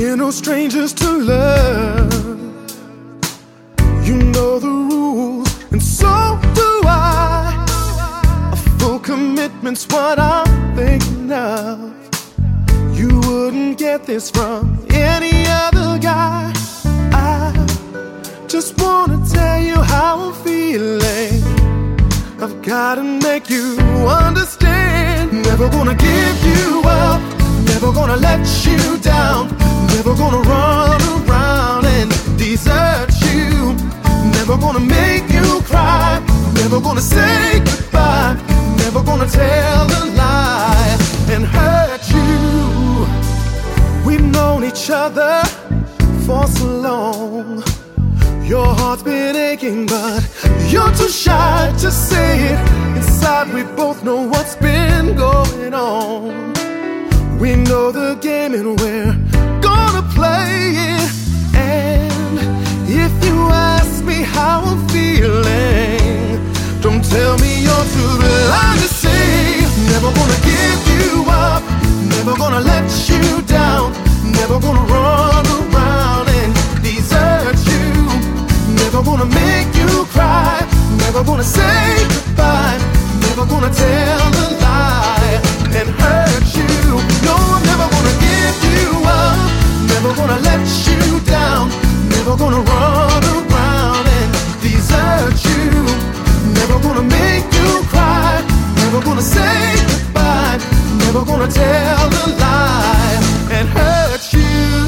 We're no strangers to love. You know the rules, and so do I. A full commitment's what I'm thinking of. You wouldn't get this from any other guy. I just wanna tell you how I'm feeling. I've gotta make you understand. Never gonna give you up, never gonna let you down, never gonna run around and desert you, never gonna make you cry, never gonna say goodbye, never gonna tell a lie and hurt you. We've known each other for so long. Your heart's been aching, but you're too shy to say it. Inside we both know what's been going on. We know the game and we're gonna play it. And if you ask me how I'm feeling, don't tell me you're too blind to see. Never gonna give you up, never gonna let you down, never gonna run around and desert you, never gonna make you cry, never gonna say goodbye, never gonna tell a lie and hurt you. No, I'm never gonna give you up, never gonna let you down, never gonna run around and desert you, never gonna make you cry, never gonna say goodbye, never gonna tell a lie and hurt you.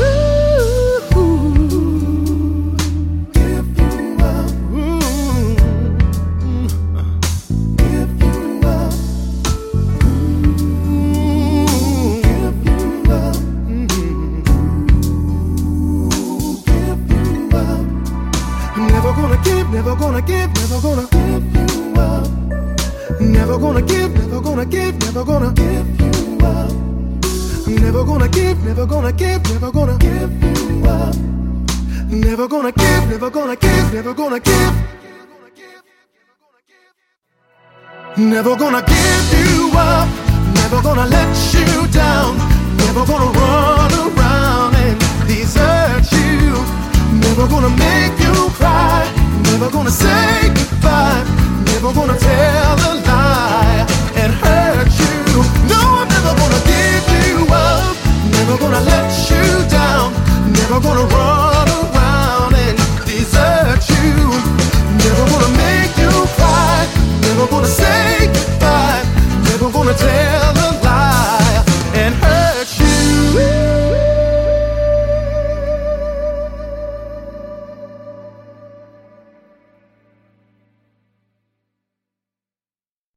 Never gonna give, never gonna give you up. Never gonna give, never gonna give, never gonna give you up. Never gonna give, never gonna give, never gonna give you up. Never gonna give, never gonna give, never gonna give. Never gonna give you up, never gonna let you down, never gonna run around and desert you, never gonna make you cry, never gonna say goodbye, never gonna tell a lie